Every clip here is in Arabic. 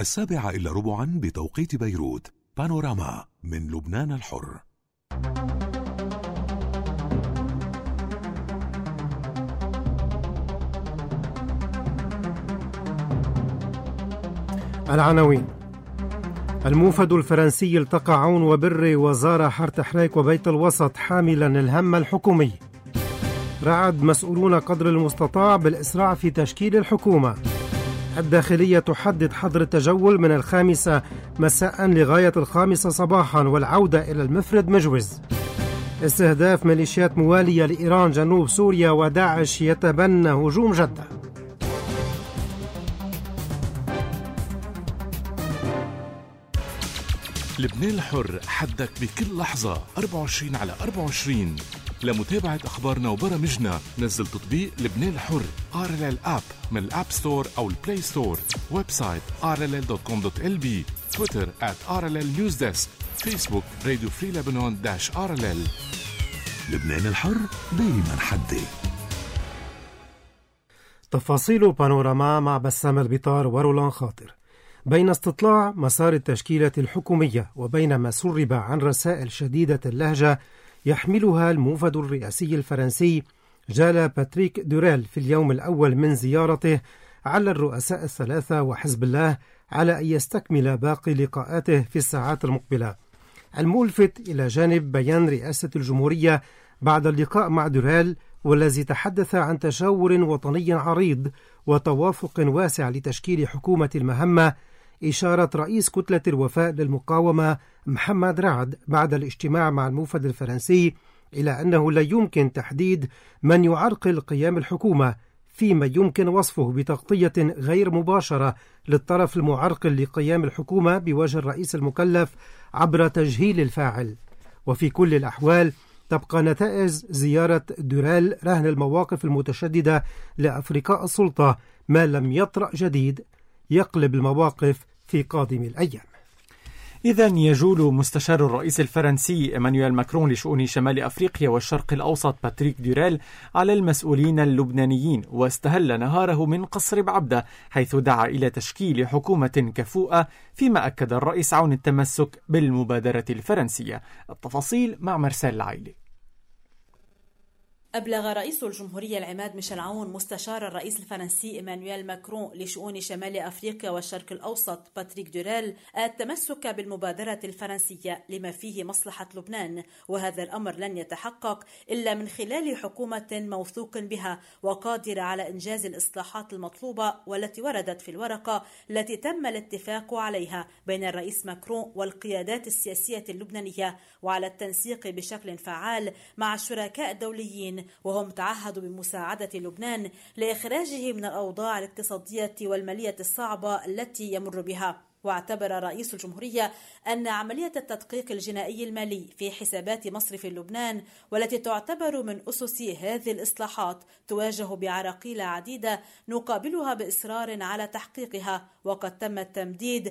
7:15 بتوقيت بيروت. بانوراما من لبنان الحر. العناوين: الموفد الفرنسي التقى عون وبري وزار حارة حريك وبيت الوسط حاملا الهم الحكومي. رعد مسؤولون قدر المستطاع بالإسراع في تشكيل الحكومة. الداخلية تحدد حظر التجول من 5 مساء لغاية 5 صباحا والعودة إلى المفرد مجوز. استهداف ميليشيات موالية لإيران جنوب سوريا وداعش يتبنى هجوم جدة. لبنان الحر، حدك بكل لحظة 24/24. لمتابعة أخبارنا وبرامجنا نزل تطبيق لبنان الحر RLL App من الأب ستور أو البلاي ستور. ويب سايت rll.com.lb. تويتر @RLL News Desk. فيسبوك راديو فري لبنان -RLL. لبنان الحر دايما حدي. تفاصيل بانوراما مع بسام البطار ورولان خاطر. بين استطلاع مسار التشكيلة الحكومية وبين ما سرب عن رسائل شديدة اللهجة يحملها الموفد الرئاسي الفرنسي جال باتريك دوريل في اليوم الأول من زيارته على الرؤساء الثلاثة وحزب الله على أن يستكمل باقي لقاءاته في الساعات المقبلة. الملفت إلى جانب بيان رئاسة الجمهورية بعد اللقاء مع دوريل، والذي تحدث عن تشاور وطني عريض وتوافق واسع لتشكيل حكومة المهمة، إشارة رئيس كتلة الوفاء للمقاومة محمد رعد بعد الاجتماع مع الموفد الفرنسي إلى أنه لا يمكن تحديد من يعرقل قيام الحكومة، فيما يمكن وصفه بتغطية غير مباشرة للطرف المعرقل لقيام الحكومة بوجه الرئيس المكلف عبر تجهيل الفاعل. وفي كل الأحوال تبقى نتائج زيارة دوريل رهن المواقف المتشددة لأفرقاء السلطة، ما لم يطرأ جديد يقلب المواقف في قادم الأيام. إذن يجول مستشار الرئيس الفرنسي إيمانويل ماكرون لشؤون شمال أفريقيا والشرق الأوسط باتريك دوريل على المسؤولين اللبنانيين، واستهل نهاره من قصر بعبدة حيث دعا إلى تشكيل حكومة كفؤة، فيما أكد الرئيس عون التمسك بالمبادرة الفرنسية. التفاصيل مع مرسال العائلي. أبلغ رئيس الجمهورية العماد ميشيل عون مستشار الرئيس الفرنسي إيمانويل ماكرون لشؤون شمال أفريقيا والشرق الأوسط باتريك دوريل التمسك بالمبادرة الفرنسية لما فيه مصلحة لبنان، وهذا الأمر لن يتحقق إلا من خلال حكومة موثوق بها وقادرة على إنجاز الإصلاحات المطلوبة والتي وردت في الورقة التي تم الاتفاق عليها بين الرئيس ماكرون والقيادات السياسية اللبنانية، وعلى التنسيق بشكل فعال مع الشركاء الدوليين، وهم تعهدوا بمساعدة لبنان لإخراجه من الأوضاع الاقتصادية والمالية الصعبة التي يمر بها. واعتبر رئيس الجمهورية أن عملية التدقيق الجنائي المالي في حسابات مصرف لبنان، والتي تعتبر من أسس هذه الإصلاحات، تواجه بعراقيل عديدة نقابلها بإصرار على تحقيقها، وقد تم التمديد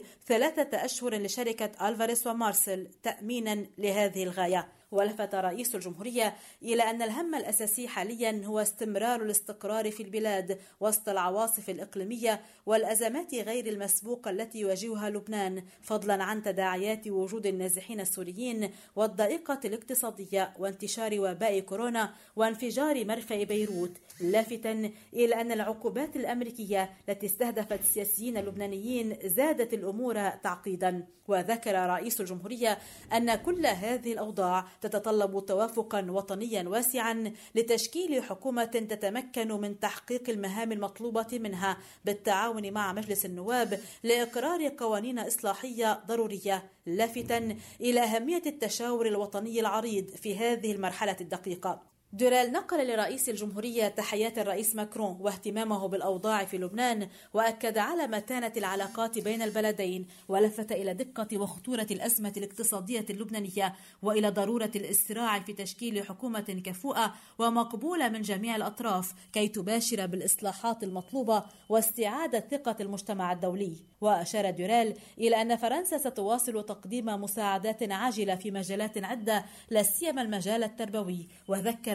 3 أشهر لشركة ألفاريس ومارسل تأمينا لهذه الغاية. ولفت رئيس الجمهورية إلى أن الهم الأساسي حاليا هو استمرار الاستقرار في البلاد وسط العواصف الإقليمية والأزمات غير المسبوقة التي يواجهها لبنان، فضلا عن تداعيات وجود النازحين السوريين والضائقة الاقتصادية وانتشار وباء كورونا وانفجار مرفأ بيروت، لافتا إلى أن العقوبات الأمريكية التي استهدفت السياسيين اللبنانيين زادت الأمور تعقيدا. وذكر رئيس الجمهورية أن كل هذه الأوضاع تتطلب توافقا وطنيا واسعا لتشكيل حكومة تتمكن من تحقيق المهام المطلوبة منها بالتعاون مع مجلس النواب لإقرار قوانين إصلاحية ضرورية، لافتا إلى أهمية التشاور الوطني العريض في هذه المرحلة الدقيقة. دوريل نقل لرئيس الجمهورية تحيات الرئيس ماكرون واهتمامه بالأوضاع في لبنان، وأكد على متانة العلاقات بين البلدين، ولفت إلى دقة وخطورة الأزمة الاقتصادية اللبنانية وإلى ضرورة الإسراع في تشكيل حكومة كفؤة ومقبولة من جميع الأطراف كي تباشر بالإصلاحات المطلوبة واستعادة ثقة المجتمع الدولي. وأشار دوريل إلى أن فرنسا ستواصل تقديم مساعدات عاجلة في مجالات عدة، لا سيما المجال التربوي، وذكر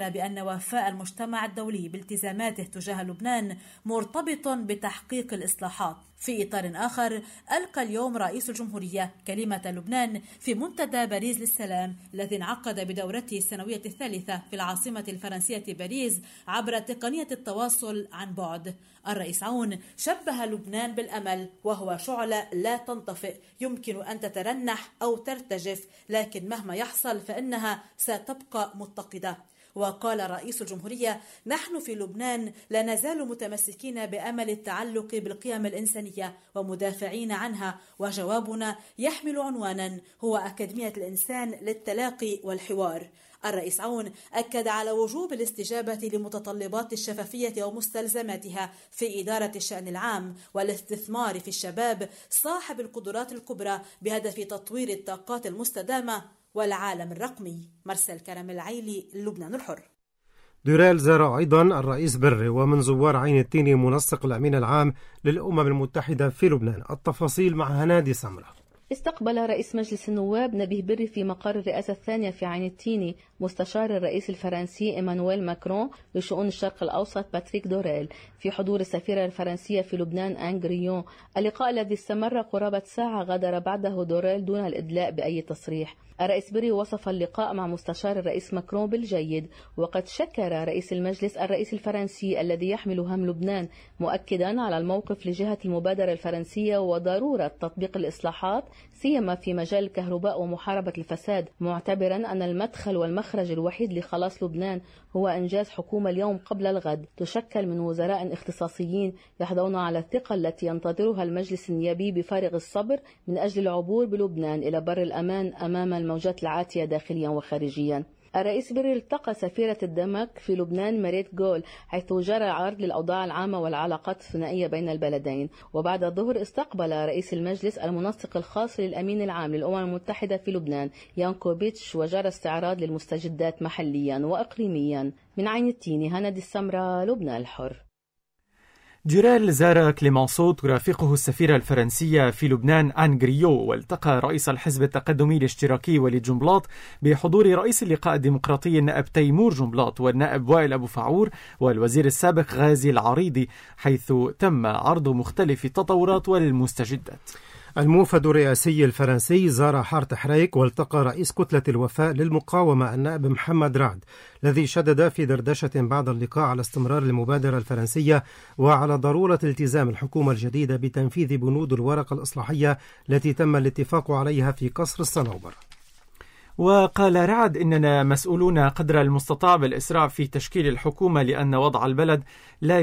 وقال بأن وفاء المجتمع الدولي بالتزاماته تجاه لبنان مرتبط بتحقيق الإصلاحات. في إطار آخر، ألقى اليوم رئيس الجمهورية كلمة لبنان في منتدى باريس للسلام الذي انعقد بدورته السنوية الثالثة في العاصمة الفرنسية باريس عبر تقنية التواصل عن بعد. الرئيس عون شبه لبنان بالأمل، وهو شعلة لا تنطفئ يمكن أن تترنح أو ترتجف، لكن مهما يحصل فإنها ستبقى متقدة. وقال رئيس الجمهورية: نحن في لبنان لا نزال متمسكين بأمل التعلق بالقيم الإنسانية ومدافعين عنها، وجوابنا يحمل عنوانا هو أكاديمية الإنسان للتلاقي والحوار. الرئيس عون أكد على وجوب الاستجابة لمتطلبات الشفافية ومستلزماتها في إدارة الشأن العام والاستثمار في الشباب صاحب القدرات الكبرى بهدف تطوير الطاقات المستدامة والعالم الرقمي. مرسل كرم العيلي، لبنان الحر. دوريل زار أيضا الرئيس بري ومن زوار عين التيني منسق الأمين العام للأمم المتحدة في لبنان. التفاصيل مع هنادي سمرة. استقبل رئيس مجلس النواب نبيه بري في مقر الرئاسة الثانية في عين التيني مستشار الرئيس الفرنسي إيمانويل ماكرون لشؤون الشرق الأوسط باتريك دوريل في حضور السفيرة الفرنسية في لبنان آن غريون. اللقاء الذي استمر قرابة ساعة غادر بعده دوريل دون الإدلاء بأي تصريح. الرئيس بري وصف اللقاء مع مستشار الرئيس ماكرون بالجيد، وقد شكر رئيس المجلس الرئيس الفرنسي الذي يحمل هم لبنان، مؤكدا على الموقف لجهة المبادرة الفرنسية وضرورة تطبيق الإصلاحات سيما في مجال الكهرباء ومحاربة الفساد، معتبرا أن المدخل والمخرج الوحيد لخلاص لبنان هو إنجاز حكومة اليوم قبل الغد تشكل من وزراء اختصاصيين يحظون على الثقة التي ينتظرها المجلس النيابي بفارغ الصبر من أجل العبور بلبنان إلى بر الأمان أمام الموجات العاتية داخليا وخارجيا. الرئيس بري التقى سفيرة الدنمارك في لبنان ماريت جول، حيث جرى عرض للأوضاع العامة والعلاقات الثنائية بين البلدين. وبعد الظهر استقبل رئيس المجلس المنسق الخاص للأمين العام للأمم المتحدة في لبنان يانكوفيتش، وجرى استعراض للمستجدات محليا وإقليميا. من عين التيني، هندي السمرة، لبنان الحر. جيريل زار كليمانسو ترافقه السفيرة الفرنسية في لبنان آن غريون، والتقى رئيس الحزب التقدمي الاشتراكي وليد جنبلاط بحضور رئيس اللقاء الديمقراطي النائب تيمور جنبلاط والنائب وائل أبو فعور والوزير السابق غازي العريضي، حيث تم عرض مختلف التطورات والمستجدات. الموفد الرئاسي الفرنسي زار حارة حريك والتقى رئيس كتلة الوفاء للمقاومة النائب محمد رعد، الذي شدد في دردشة بعد اللقاء على استمرار المبادرة الفرنسية وعلى ضرورة التزام الحكومة الجديدة بتنفيذ بنود الورقة الإصلاحية التي تم الاتفاق عليها في قصر الصنوبر. وقال رعد: إننا مسؤولون قدر المستطاع بالإسراع في تشكيل الحكومة لأن وضع البلد لا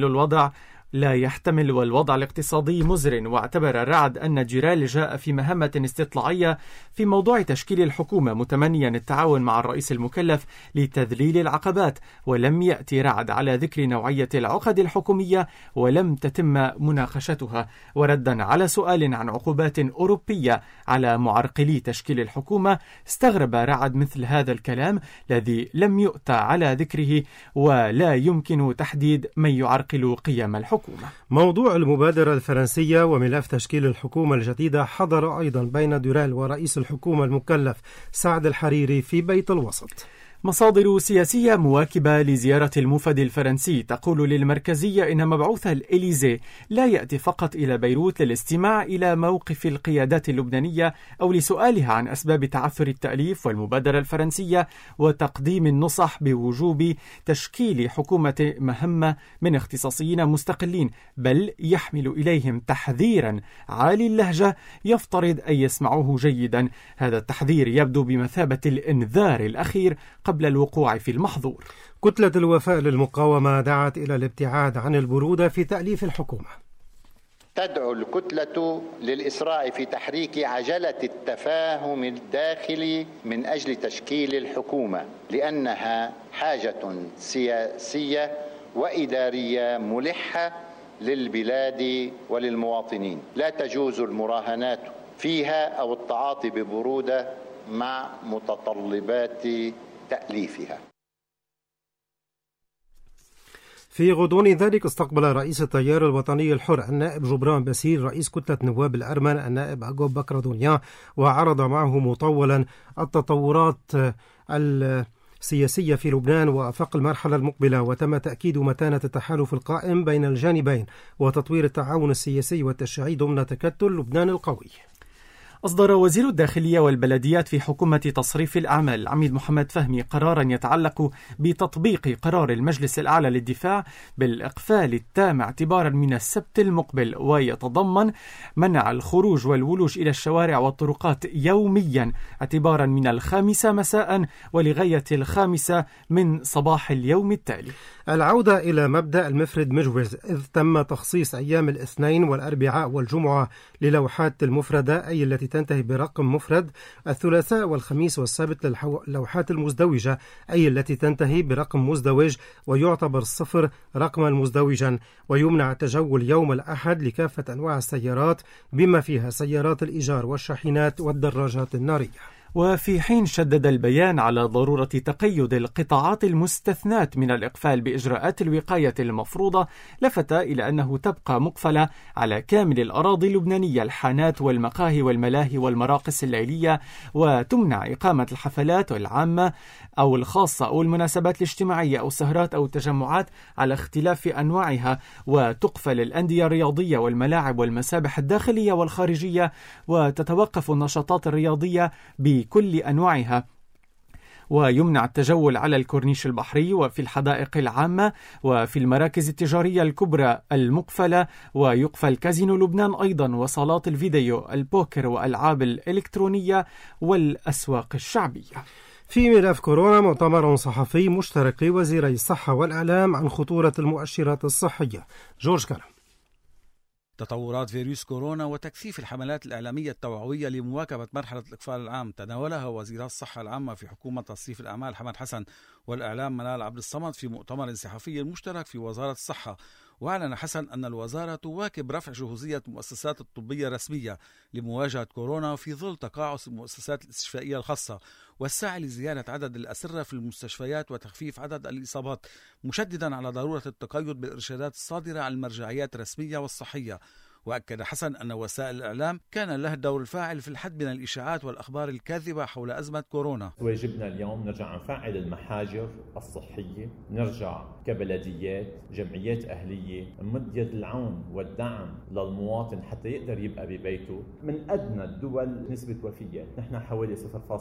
يحتمل والوضع الاقتصادي مزر. واعتبر رعد أن جيريل جاء في مهمة استطلاعية في موضوع تشكيل الحكومة، متمنيا التعاون مع الرئيس المكلف لتذليل العقبات، ولم يأتي رعد على ذكر نوعية العقد الحكومية ولم تتم مناقشتها. وردا على سؤال عن عقوبات أوروبية على معرقلي تشكيل الحكومة، استغرب رعد مثل هذا الكلام الذي لم يؤتى على ذكره، ولا يمكن تحديد من يعرقل قيم الحكومة. موضوع المبادرة الفرنسية وملف تشكيل الحكومة الجديدة حضر أيضا بين دوريل ورئيس الحكومة المكلف سعد الحريري في بيت الوسط. مصادر سياسية مواكبة لزيارة الموفد الفرنسي تقول للمركزية إن مبعوث الإليزي لا يأتي فقط إلى بيروت للاستماع إلى موقف القيادات اللبنانية أو لسؤالها عن أسباب تعثر التأليف والمبادرة الفرنسية وتقديم النصح بوجوب تشكيل حكومة مهمة من اختصاصيين مستقلين، بل يحمل إليهم تحذيرا عالي اللهجة يفترض أن يسمعوه جيدا. هذا التحذير يبدو بمثابة الإنذار الأخير قبل الوقوع في المحظور. كتلة الوفاء للمقاومة دعت إلى الابتعاد عن البرودة في تأليف الحكومة. تدعو الكتلة للإسراع في تحريك عجلة التفاهم الداخلي من أجل تشكيل الحكومة، لأنها حاجة سياسية وإدارية ملحة للبلاد وللمواطنين، لا تجوز المراهنات فيها أو التعاطي ببرودة مع متطلبات تأليفها. في غضون ذلك استقبل رئيس التيار الوطني الحر النائب جبران باسيل رئيس كتلة نواب الأرمن النائب أجوب بكر دونيا، وعرض معه مطولا التطورات سياسية في لبنان وآفاق المرحلة المقبلة، وتم تأكيد متانة التحالف القائم بين الجانبين وتطوير التعاون السياسي والتشريعي ضمن تكتل لبنان القوي. أصدر وزير الداخلية والبلديات في حكومة تصريف الأعمال العميد محمد فهمي قرارا يتعلق بتطبيق قرار المجلس الأعلى للدفاع بالإقفال التام اعتبارا من السبت المقبل، ويتضمن منع الخروج والولوج إلى الشوارع والطرقات يوميا اعتبارا من 5 مساء ولغاية 5 من صباح اليوم التالي. العودة إلى مبدأ المفرد مجوز، إذ تم تخصيص أيام الاثنين والأربعاء والجمعة للوحات المفردة أي التي تنتهي برقم مفرد، الثلاثاء والخميس والسبت للوحات المزدوجة أي التي تنتهي برقم مزدوج ويعتبر 0 رقما مزدوجا، ويمنع التجول يوم الأحد لكافة أنواع السيارات بما فيها سيارات الإيجار والشاحنات والدراجات النارية. وفي حين شدد البيان على ضرورة تقيد القطاعات المستثناة من الإقفال بإجراءات الوقاية المفروضة، لفت إلى أنه تبقى مقفلة على كامل الأراضي اللبنانية الحانات والمقاهي والملاهي والمراقص الليلية، وتمنع إقامة الحفلات العامة أو الخاصة أو المناسبات الاجتماعية أو السهرات أو التجمعات على اختلاف أنواعها، وتقفل الأندية الرياضية والملاعب والمسابح الداخلية والخارجية، وتتوقف النشاطات الرياضية بكل أنواعها، ويمنع التجول على الكورنيش البحري وفي الحدائق العامة وفي المراكز التجارية الكبرى المقفلة، ويقفل كازينو لبنان أيضا وصالات الفيديو البوكر وألعاب الإلكترونية والأسواق الشعبية. في ملف كورونا، مؤتمر صحفي مشترك لوزيري الصحة والإعلام عن خطورة المؤشرات الصحية. جورج كرم. تطورات فيروس كورونا وتكثيف الحملات الإعلامية التوعوية لمواكبة مرحلة الإقفال العام تناولها وزير الصحة العامة في حكومة تصريف الأعمال حمد حسن والإعلام منال عبد الصمد في مؤتمر صحفي مشترك في وزارة الصحة. وأعلن حسن أن الوزارة تواكب رفع جهوزية المؤسسات الطبية الرسمية لمواجهة كورونا في ظل تقاعس المؤسسات الاستشفائية الخاصة، والسعي لزيادة عدد الأسرة في المستشفيات وتخفيف عدد الإصابات، مشددا على ضرورة التقيد بالإرشادات الصادرة عن المرجعيات الرسمية والصحية. وأكد حسن أن وسائل الإعلام كان لها الدور الفاعل في الحد من الإشاعات والأخبار الكاذبة حول أزمة كورونا. واجبنا اليوم نرجع نفعل المحاجر الصحية، نرجع كبلديات جمعيات أهلية نمد يد العون والدعم للمواطن حتى يقدر يبقى ببيته. من أدنى الدول نسبة وفيات نحن حوالي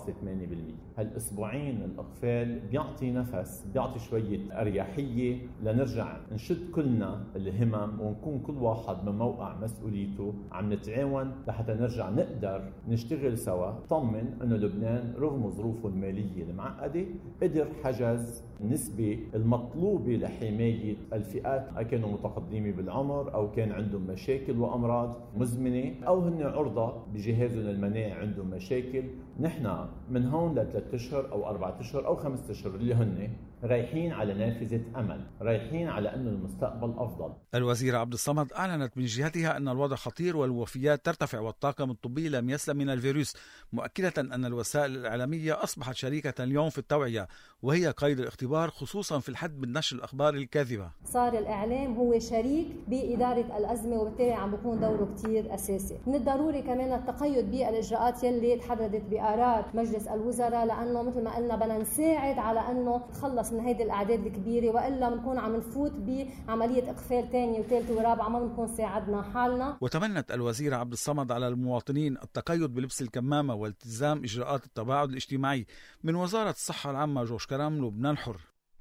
0.8%. هالأسبوعين الإقفال بيعطي نفس، بيعطي شوية أريحية لنرجع نشد كلنا الهمم ونكون كل واحد بموقع مسؤوليته، عم نتعاون لحتى نرجع نقدر نشتغل سوا. طمن انه لبنان رغم ظروفه الماليه المعقده قدر حجز النسبه المطلوبه لحمايه الفئات كانوا متقدمين بالعمر او كان عندهم مشاكل وامراض مزمنه او هن عرضه بجهازهم المناعي عندهم مشاكل. نحن من هون ل3 أشهر او 4 أشهر او 5 أشهر اللي هن رايحين على نافذة أمل، رايحين على أنه المستقبل أفضل. الوزيرة عبد الصمد أعلنت من جهتها أن الوضع خطير والوفيات ترتفع والطاقم الطبي لم يسلم من الفيروس، مؤكدة أن الوسائل الإعلامية أصبحت شريكة اليوم في التوعية وهي قيد الاختبار، خصوصا في الحد من نشر الأخبار الكاذبة. صار الإعلام هو شريك بإدارة الأزمة وبالتالي عم بيكون دوره كتير أساسي. من الضروري كمان التقيد بالإجراءات يلي تحددت بقرار مجلس الوزراء، لأنه مثل ما قلنا بدنا نساعد على أنه تخلص من هيدي الأعداد الكبيرة، وإلا بنكون عم نفوت بعملية إقفال ثانية وثالثة ورابعة ما بنكون ساعدنا حالنا. وتمنت الوزيرة عبد الصمد على المواطنين التقيد بلبس الكمامة والتزام إجراءات التباعد الاجتماعي. من وزارة الصحة العامة، جورج كرم، لبنان حر.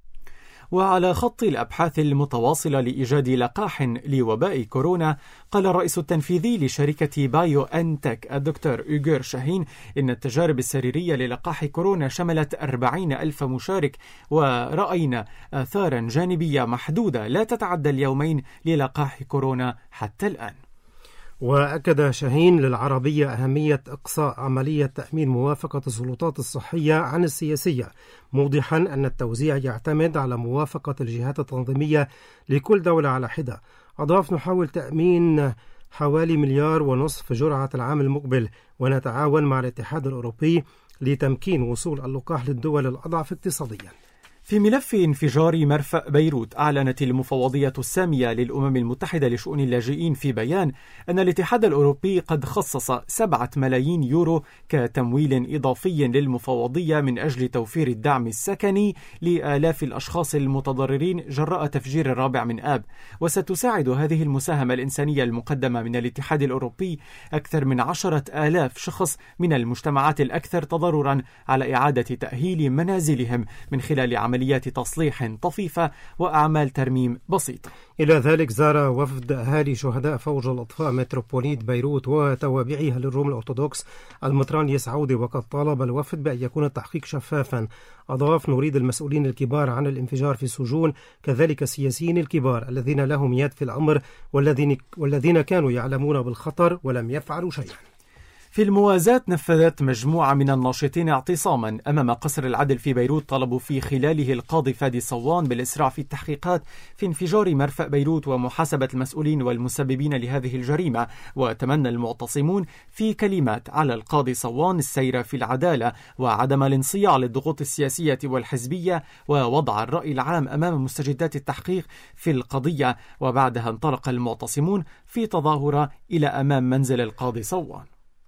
وعلى خط الأبحاث المتواصلة لإيجاد لقاح لوباء كورونا، قال الرئيس التنفيذي لشركة بايو أنتك الدكتور أوغور شاهين إن التجارب السريرية للقاح كورونا شملت 40,000 مشارك، ورأينا آثارا جانبية محدودة لا تتعدى اليومين للقاح كورونا حتى الآن. وأكد شاهين للعربية أهمية إقصاء عملية تأمين موافقة السلطات الصحية عن السياسية، موضحا أن التوزيع يعتمد على موافقة الجهات التنظيمية لكل دولة على حدة. أضاف: نحاول تأمين حوالي 1.5 مليار جرعة العام المقبل، ونتعاون مع الاتحاد الأوروبي لتمكين وصول اللقاح للدول الأضعف اقتصاديا. في ملف انفجار مرفأ بيروت، أعلنت المفوضية السامية للأمم المتحدة لشؤون اللاجئين في بيان أن الاتحاد الأوروبي قد خصص 7 ملايين يورو كتمويل إضافي للمفوضية من أجل توفير الدعم السكني لآلاف الأشخاص المتضررين جراء تفجير الرابع من آب. وستساعد هذه المساهمة الإنسانية المقدمة من الاتحاد الأوروبي أكثر من 10,000 شخص من المجتمعات الأكثر تضررا على إعادة تأهيل منازلهم من خلال عمليات تصليح طفيفة وأعمال ترميم بسيطة. إلى ذلك زار وفد أهالي شهداء فوج الأطفاء متروبوليت بيروت وتوابعها للروم الأرثوذكس المطران يسعودي، وقد طالب الوفد بأن يكون التحقيق شفافا. أضاف: نريد المسؤولين الكبار عن الانفجار في السجون، كذلك السياسيين الكبار الذين لهم يد في الأمر والذين كانوا يعلمون بالخطر ولم يفعلوا شيئا. في الموازاة، نفذت مجموعة من الناشطين اعتصاما أمام قصر العدل في بيروت، طلبوا في خلاله القاضي فادي صوان بالإسراع في التحقيقات في انفجار مرفأ بيروت ومحاسبة المسؤولين والمسببين لهذه الجريمة. وتمنى المعتصمون في كلمات على القاضي صوان السير في العدالة وعدم الانصياع للضغوط السياسية والحزبية ووضع الرأي العام أمام مستجدات التحقيق في القضية. وبعدها انطلق المعتصمون في تظاهرة إلى أمام منزل القاضي صوان.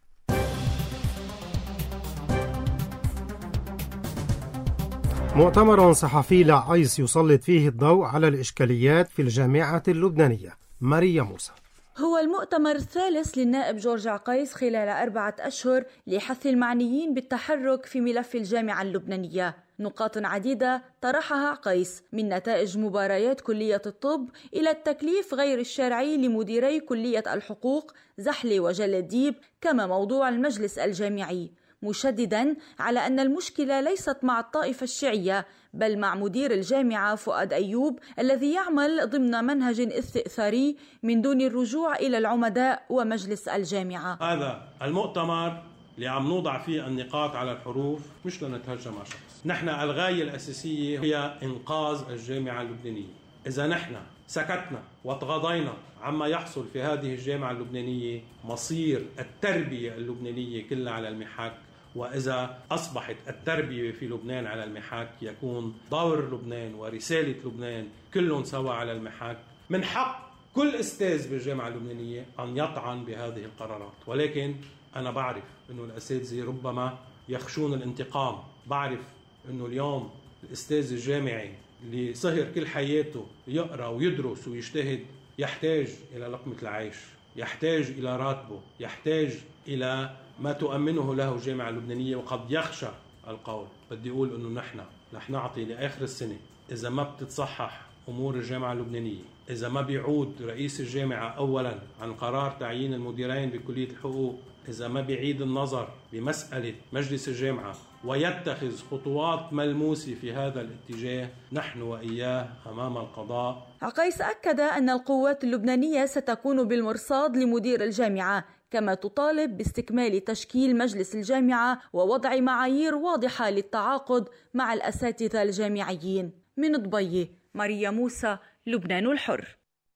مؤتمر صحفي لعيس يسلط فيه الضوء على الإشكاليات في الجامعة اللبنانية. ماريا موسى. هو المؤتمر الثالث للنائب جورج عقيس خلال 4 أشهر لحث المعنيين بالتحرك في ملف الجامعة اللبنانية. نقاط عديدة طرحها عقيس، من نتائج مباريات كلية الطب إلى التكليف غير الشرعي لمديري كلية الحقوق زحلي وجلديب، كما موضوع المجلس الجامعي، مشددا على أن المشكلة ليست مع الطائفة الشيعية بل مع مدير الجامعة فؤاد أيوب الذي يعمل ضمن منهج استئثاري من دون الرجوع إلى العمداء ومجلس الجامعة. هذا المؤتمر اللي عم نوضع فيه النقاط على الحروف مش لنتهجم على شخص. نحن الغاية الأساسية هي إنقاذ الجامعة اللبنانية. إذا نحن سكتنا وتغاضينا عما يحصل في هذه الجامعة اللبنانية، مصير التربية اللبنانية كلها على المحك. وإذا أصبحت التربية في لبنان على المحك، يكون دور لبنان ورسالة لبنان كلهم سوا على المحك. من حق كل أستاذ بالجامعة اللبنانية أن يطعن بهذه القرارات، ولكن أنا بعرف أنه الأساتذة ربما يخشون الانتقام. بعرف أنه اليوم الأستاذ الجامعي اللي سهر كل حياته يقرأ ويدرس ويجتهد يحتاج إلى لقمة العيش، يحتاج إلى راتبه، يحتاج إلى ما تؤمنه له الجامعة اللبنانية. وقد يخشى القول. بدي أقول أنه نحن رح نعطي لآخر السنة، إذا ما بتتصحح أمور الجامعة اللبنانية، إذا ما بيعود رئيس الجامعة أولا عن قرار تعيين المديرين بكلية الحقوق، إذا ما بيعيد النظر بمسألة مجلس الجامعة ويتخذ خطوات ملموسة في هذا الاتجاه، نحن وإياه أمام القضاء. عقيس أكد أن القوات اللبنانية ستكون بالمرصاد لمدير الجامعة، كما تطالب باستكمال تشكيل مجلس الجامعة ووضع معايير واضحة للتعاقد مع الأساتذة الجامعيين. من دبي، ماريا موسى، لبنان الحر.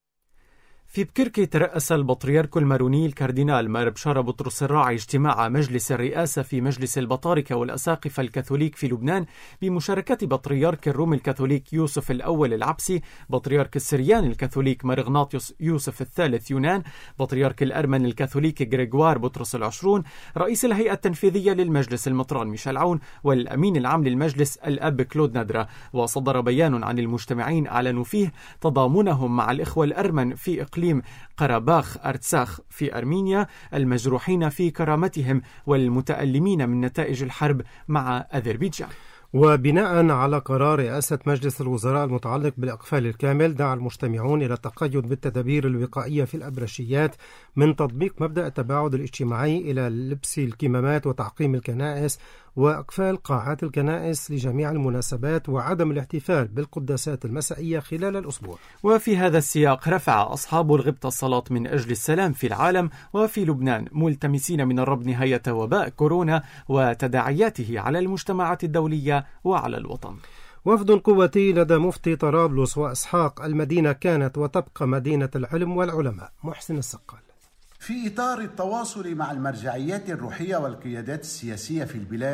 في بكركي ترأس البطريرك الماروني الكاردينال مار بشارة بطرس الراعي اجتماع مجلس الرئاسة في مجلس البطاركة والأساقفة الكاثوليك في لبنان بمشاركة بطريرك الروم الكاثوليك يوسف الأول العبسي، بطريرك السريان الكاثوليك مار إغناطيوس يوسف الثالث يونان، بطريرك الأرمن الكاثوليك غريغوار بطرس العشرون، رئيس الهيئة التنفيذية للمجلس المطران ميشيل عون، والأمين العام للمجلس الأب كلود ندرة. وصدر بيان عن المجتمعين أعلنوا فيه تضامنهم مع الإخوة الأرمن في إقليم قرباخ أرتساخ في أرمينيا المجروحين في كرامتهم والمتألمين من نتائج الحرب مع أذربيجان. وبناء على قرار رئاسة مجلس الوزراء المتعلق بالإقفال الكامل، دعا المجتمعون إلى التقيد بالتدابير الوقائية في الأبرشيات، من تطبيق مبدأ التباعد الاجتماعي إلى لبس الكمامات وتعقيم الكنائس وإقفال قاعات الكنائس لجميع المناسبات وعدم الاحتفال بالقداسات المسائية خلال الأسبوع. وفي هذا السياق رفع أصحاب الغبطة الصلاة من أجل السلام في العالم وفي لبنان، ملتمسين من الرب نهاية وباء كورونا وتداعياته على المجتمعات الدولية وعلى الوطن. وفد قوتي لدى مفتي طرابلس وإسحاق المدينة كانت وتبقى مدينة العلم والعلماء. محسن السقال. في إطار التواصل مع المرجعيات الروحية والقيادات السياسية في البلاد،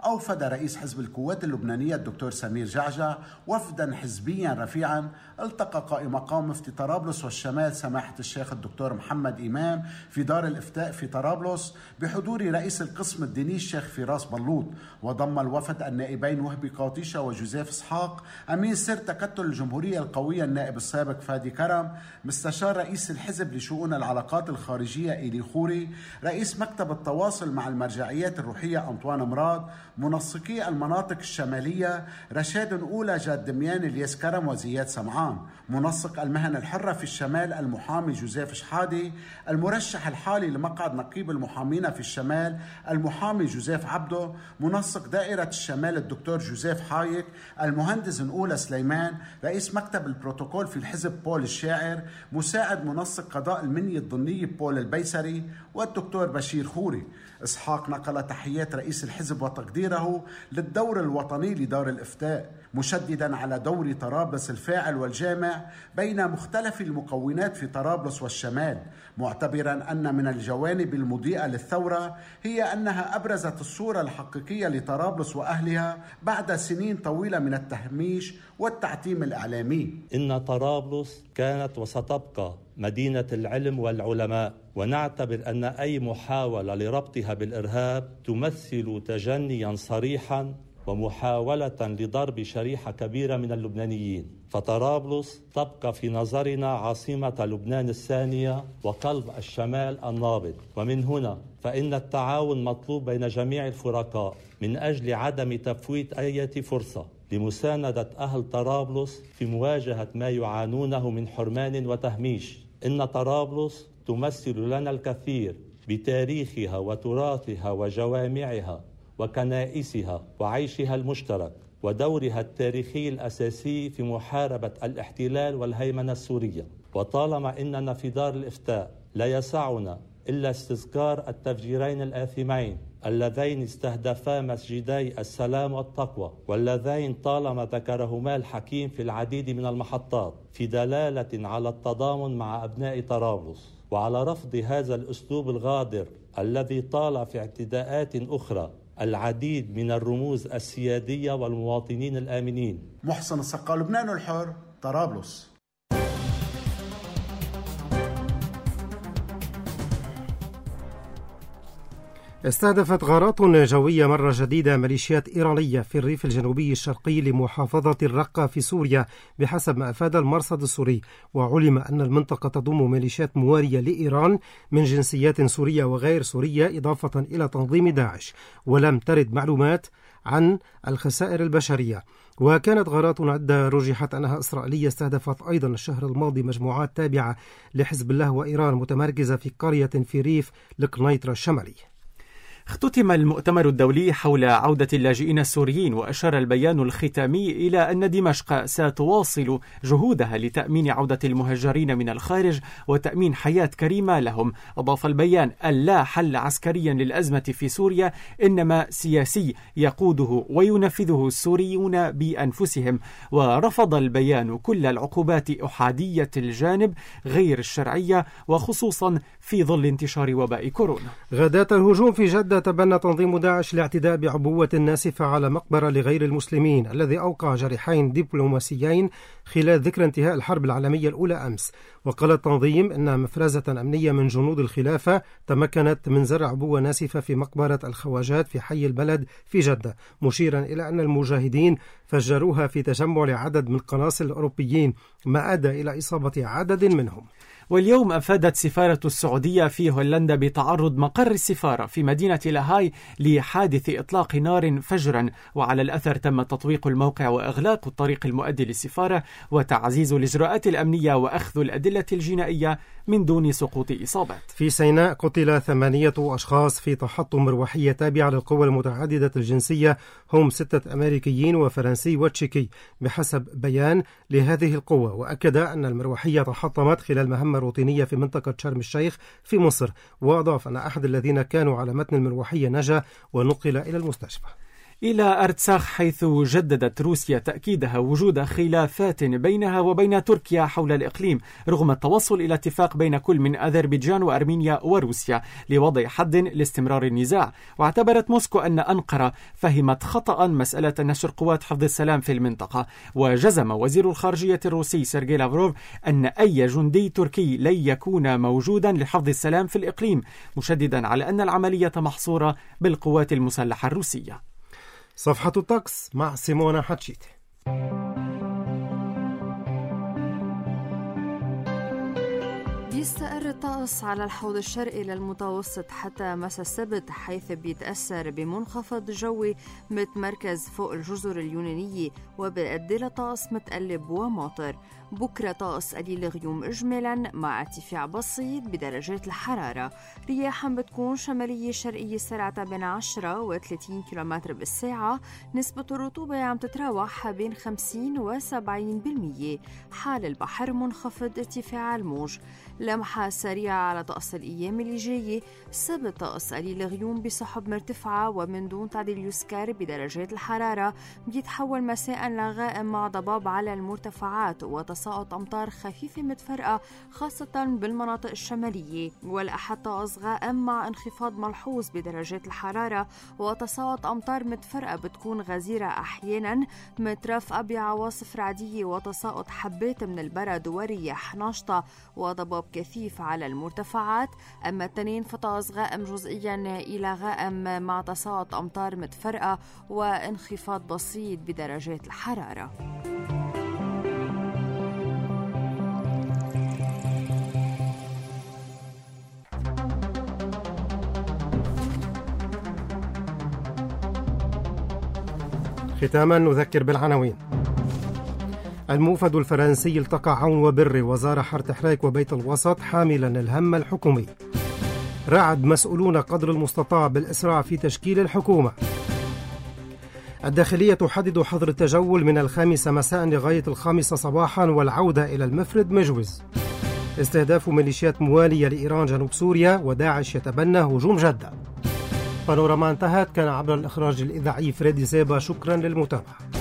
أوفد رئيس حزب القوات اللبنانية الدكتور سمير جعجع وفدا حزبيا رفيعا التقى قائم مقام مفتي طرابلس والشمال سماحة الشيخ الدكتور محمد إمام في دار الإفتاء في طرابلس بحضور رئيس القسم الديني الشيخ فراس بلوط. وضم الوفد النائبين وهبي قاطيشة وجوزيف إسحاق، أمين سر تكتل الجمهورية القوية النائب السابق فادي كرم، مستشار رئيس الحزب لشؤون العلاقات الخارجية إيلي خوري، رئيس مكتب التواصل مع المرجعيات الروحية أنطوان مراد، منسقي المناطق الشمالية رشاد أولى جاد دميان الياس كرم وزياد سمعان، منسق المهن الحرة في الشمال المحامي جوزيف شحادي، المرشح الحالي لمقعد نقيب المحامين في الشمال المحامي جوزيف عبده، منسق دائرة الشمال الدكتور جوزيف حايك، المهندس أولى سليمان، رئيس مكتب البروتوكول في الحزب بول الشاعر، مساعد منسق قضاء المنية الضنية بول البيسري، والدكتور بشير خوري. إسحاق نقل تحيات رئيس الحزب وتقديره للدور الوطني لدار الإفتاء، مشددا على دور طرابلس الفاعل والجامع بين مختلف المكونات في طرابلس والشمال، معتبرا أن من الجوانب المضيئة للثورة هي أنها أبرزت الصورة الحقيقية لطرابلس وأهلها بعد سنين طويلة من التهميش والتعتيم الإعلامي. إن طرابلس كانت وستبقى مدينة العلم والعلماء، ونعتبر أن أي محاولة لربطها بالإرهاب تمثل تجنيا صريحا ومحاولة لضرب شريحة كبيرة من اللبنانيين. فطرابلس تبقى في نظرنا عاصمة لبنان الثانية وقلب الشمال النابض، ومن هنا فإن التعاون مطلوب بين جميع الفرقاء من أجل عدم تفويت أي فرصة لمساندة أهل طرابلس في مواجهة ما يعانونه من حرمان وتهميش. إن طرابلس تمثل لنا الكثير بتاريخها وتراثها وجوامعها وكنائسها وعيشها المشترك ودورها التاريخي الأساسي في محاربة الاحتلال والهيمنة السورية. وطالما إننا في دار الإفتاء لا يسعنا إلا استذكار التفجيرين الآثمين اللذين استهدفا مسجدي السلام والتقوى، واللذين طالما ذكرهما الحكيم في العديد من المحطات في دلالة على التضامن مع أبناء طرابلس، وعلى رفض هذا الأسلوب الغادر الذي طال في اعتداءات أخرى العديد من الرموز السيادية والمواطنين الآمنين. محسن السقا، لبنان الحر، طرابلس. استهدفت غارات جوية مرة جديدة ميليشيات إيرانية في الريف الجنوبي الشرقي لمحافظة الرقة في سوريا بحسب ما أفاد المرصد السوري. وعلم أن المنطقة تضم ميليشيات موالية لإيران من جنسيات سورية وغير سورية إضافة إلى تنظيم داعش، ولم ترد معلومات عن الخسائر البشرية. وكانت غارات عدة رجحت أنها إسرائيلية استهدفت أيضا الشهر الماضي مجموعات تابعة لحزب الله وإيران متمركزة في قرية في ريف القنيطرة الشمالي. اختتم المؤتمر الدولي حول عودة اللاجئين السوريين، وأشار البيان الختامي إلى أن دمشق ستواصل جهودها لتأمين عودة المهاجرين من الخارج وتأمين حياة كريمة لهم. أضاف البيان أن لا حل عسكريا للأزمة في سوريا، إنما سياسي يقوده وينفذه السوريون بأنفسهم. ورفض البيان كل العقوبات أحادية الجانب غير الشرعية، وخصوصا في ظل انتشار وباء كورونا. غداة الهجوم في جدة تبنى تنظيم داعش الاعتداء بعبوة ناسفة على مقبرة لغير المسلمين الذي أوقع جريحين دبلوماسيين خلال ذكرى انتهاء الحرب العالمية الأولى أمس. وقال التنظيم أن مفرزة أمنية من جنود الخلافة تمكنت من زرع عبوة ناسفة في مقبرة الخواجات في حي البلد في جدة، مشيرا إلى أن المجاهدين فجروها في تجمع لعدد من القناصل الأوروبيين، ما أدى إلى إصابة عدد منهم. واليوم أفادت سفارة السعودية في هولندا بتعرض مقر السفارة في مدينة لاهاي لحادث إطلاق نار فجرا، وعلى الأثر تم تطويق الموقع وإغلاق الطريق المؤدي للسفارة وتعزيز الإجراءات الأمنية وأخذ الأدلة الجنائية من دون سقوط إصابات. في سيناء قتل 8 أشخاص في تحطم مروحية تابعة للقوى المتعددة الجنسية، هم 6 أمريكيين وفرنسي وتشيكي بحسب بيان لهذه القوة. وأكد أن المروحية تحطمت خلال مهمة روتينية في منطقة شرم الشيخ في مصر، وأضاف أن أحد الذين كانوا على متن المروحية نجا ونقل إلى المستشفى. إلى أرتساخ، حيث جددت روسيا تأكيدها وجود خلافات بينها وبين تركيا حول الإقليم رغم التوصل إلى اتفاق بين كل من أذربيجان وأرمينيا وروسيا لوضع حد لاستمرار النزاع. واعتبرت موسكو أن أنقرة فهمت خطأ مسألة نشر قوات حفظ السلام في المنطقة. وجزم وزير الخارجية الروسي سيرجي لافروف أن أي جندي تركي لن يكون موجودا لحفظ السلام في الإقليم، مشددا على أن العملية محصورة بالقوات المسلحة الروسية. صفحة الطقس مع سيمونا حتشيتي. بيستقر الطقس على الحوض الشرقي للمتوسط حتى مساء السبت، حيث بيتأثر بمنخفض جوي متمركز فوق الجزر اليونانية وبيؤدي لطقس متقلب وماطر. بكرة طقس قليل غيوم إجمالا مع ارتفاع بسيط بدرجات الحرارة. رياح بتكون شمالية شرقية سرعتها بين 10 و 30 كيلومتر بالساعة. نسبة الرطوبة عم تتراوح بين 50 و 70%. حال البحر منخفض ارتفاع الموج. لمحة سريعة على طقس الأيام اللي جاية. السبت طقس قليل غيوم بسحب مرتفعة ومن دون تعديل يسكر بدرجات الحرارة. بيتحول مساء لغائم مع ضباب على المرتفعات وتساقط أمطار خفيفة متفرقة خاصة بالمناطق الشمالية. والأحد طقس غائم مع انخفاض ملحوظ بدرجات الحرارة وتساقط أمطار متفرقة بتكون غزيرة أحيانا مترافقة بعواصف رعدية وتساقط حبات من البرد ورياح ناشطة وضباب كثيف على المرتفعات. أما التنين فطقس غائم جزئيا إلى غائم مع تساقط أمطار متفرقة وانخفاض بسيط بدرجات الحرارة. ختاما نذكر بالعناوين. الموفد الفرنسي التقى عون وبري وزار حارة حرايك وبيت الوسط حاملا الهم الحكومي. رعد مسؤولون قدر المستطاع بالإسراع في تشكيل الحكومة. الداخلية تحدد حظر التجول من 5 مساء لغاية 5 صباحا والعودة إلى المفرد مجوز. استهداف ميليشيات موالية لإيران جنوب سوريا وداعش يتبنى هجوم جدة. بانوراما انتهت. كان عبر الإخراج الإذاعي فريدي زيبا. شكرا للمتابعة.